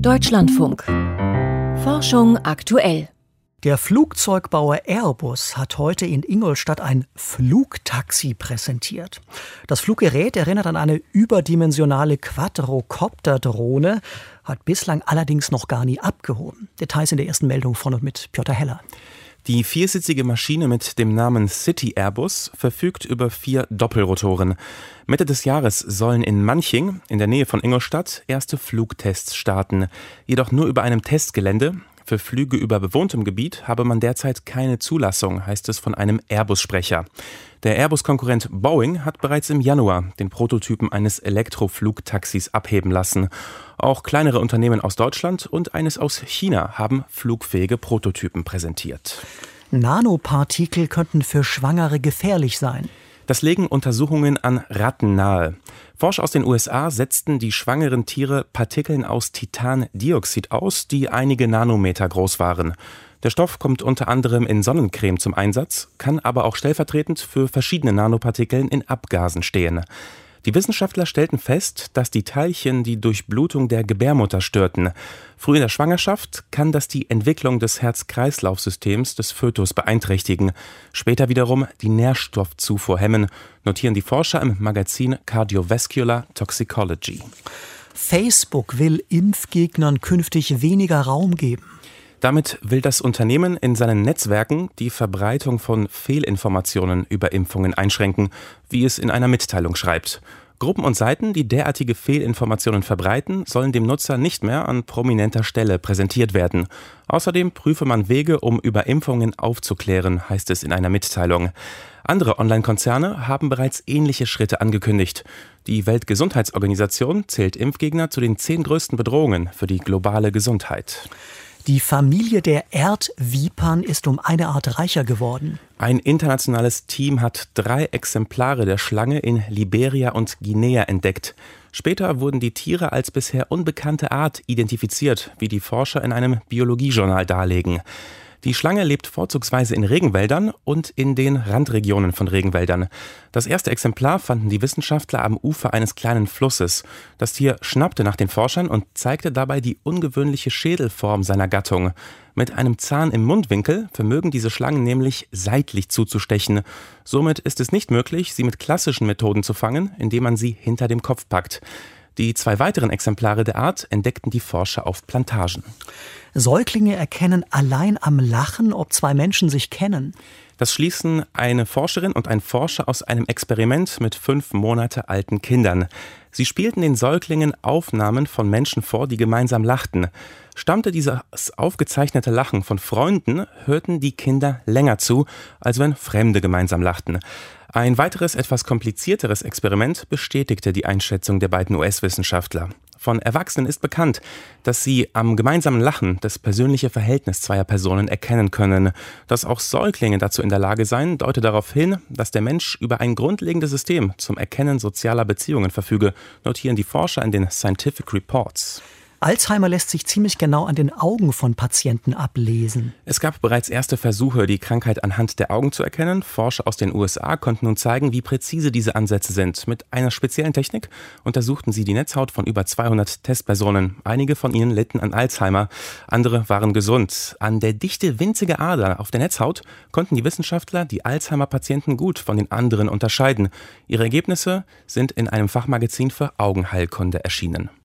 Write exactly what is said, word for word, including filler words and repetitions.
Deutschlandfunk. Forschung aktuell. Der Flugzeugbauer Airbus hat heute in Ingolstadt ein Flugtaxi präsentiert. Das Fluggerät erinnert an eine überdimensionale Quadrocopter-Drohne, hat bislang allerdings noch gar nie abgehoben. Details in der ersten Meldung von und mit Piotr Heller. Die viersitzige Maschine mit dem Namen City Airbus verfügt über vier Doppelrotoren. Mitte des Jahres sollen in Manching, in der Nähe von Ingolstadt, erste Flugtests starten. Jedoch nur über einem Testgelände. Für Flüge über bewohntem Gebiet habe man derzeit keine Zulassung, heißt es von einem Airbus-Sprecher. Der Airbus-Konkurrent Boeing hat bereits im Januar den Prototypen eines Elektroflugtaxis abheben lassen. Auch kleinere Unternehmen aus Deutschland und eines aus China haben flugfähige Prototypen präsentiert. Nanopartikel könnten für Schwangere gefährlich sein. Das legen Untersuchungen an Ratten nahe. Forscher aus den U S A setzten die schwangeren Tiere Partikeln aus Titandioxid aus, die einige Nanometer groß waren. Der Stoff kommt unter anderem in Sonnencreme zum Einsatz, kann aber auch stellvertretend für verschiedene Nanopartikeln in Abgasen stehen. Die Wissenschaftler stellten fest, dass die Teilchen die Durchblutung der Gebärmutter störten. Früh in der Schwangerschaft kann das die Entwicklung des Herz-Kreislauf-Systems des Fötus beeinträchtigen. Später wiederum die Nährstoffzufuhr hemmen, notieren die Forscher im Magazin Cardiovascular Toxicology. Facebook will Impfgegnern künftig weniger Raum geben. Damit will das Unternehmen in seinen Netzwerken die Verbreitung von Fehlinformationen über Impfungen einschränken, wie es in einer Mitteilung schreibt. Gruppen und Seiten, die derartige Fehlinformationen verbreiten, sollen dem Nutzer nicht mehr an prominenter Stelle präsentiert werden. Außerdem prüfe man Wege, um über Impfungen aufzuklären, heißt es in einer Mitteilung. Andere Online-Konzerne haben bereits ähnliche Schritte angekündigt. Die Weltgesundheitsorganisation zählt Impfgegner zu den zehn größten Bedrohungen für die globale Gesundheit. Die Familie der Erdvipern ist um eine Art reicher geworden. Ein internationales Team hat drei Exemplare der Schlange in Liberia und Guinea entdeckt. Später wurden die Tiere als bisher unbekannte Art identifiziert, wie die Forscher in einem Biologiejournal darlegen. Die Schlange lebt vorzugsweise in Regenwäldern und in den Randregionen von Regenwäldern. Das erste Exemplar fanden die Wissenschaftler am Ufer eines kleinen Flusses. Das Tier schnappte nach den Forschern und zeigte dabei die ungewöhnliche Schädelform seiner Gattung. Mit einem Zahn im Mundwinkel vermögen diese Schlangen nämlich seitlich zuzustechen. Somit ist es nicht möglich, sie mit klassischen Methoden zu fangen, indem man sie hinter dem Kopf packt. Die zwei weiteren Exemplare der Art entdeckten die Forscher auf Plantagen. Säuglinge erkennen allein am Lachen, ob zwei Menschen sich kennen. Das schließen eine Forscherin und ein Forscher aus einem Experiment mit fünf Monate alten Kindern. Sie spielten den Säuglingen Aufnahmen von Menschen vor, die gemeinsam lachten. Stammte dieses aufgezeichnete Lachen von Freunden, hörten die Kinder länger zu, als wenn Fremde gemeinsam lachten. Ein weiteres, etwas komplizierteres Experiment bestätigte die Einschätzung der beiden U S-Wissenschaftler. Von Erwachsenen ist bekannt, dass sie am gemeinsamen Lachen das persönliche Verhältnis zweier Personen erkennen können. Dass auch Säuglinge dazu in der Lage seien, deutet darauf hin, dass der Mensch über ein grundlegendes System zum Erkennen sozialer Beziehungen verfüge, notieren die Forscher in den Scientific Reports. Alzheimer lässt sich ziemlich genau an den Augen von Patienten ablesen. Es gab bereits erste Versuche, die Krankheit anhand der Augen zu erkennen. Forscher aus den U S A konnten nun zeigen, wie präzise diese Ansätze sind. Mit einer speziellen Technik untersuchten sie die Netzhaut von über zweihundert Testpersonen. Einige von ihnen litten an Alzheimer, andere waren gesund. An der Dichte winziger Ader auf der Netzhaut konnten die Wissenschaftler die Alzheimer-Patienten gut von den anderen unterscheiden. Ihre Ergebnisse sind in einem Fachmagazin für Augenheilkunde erschienen.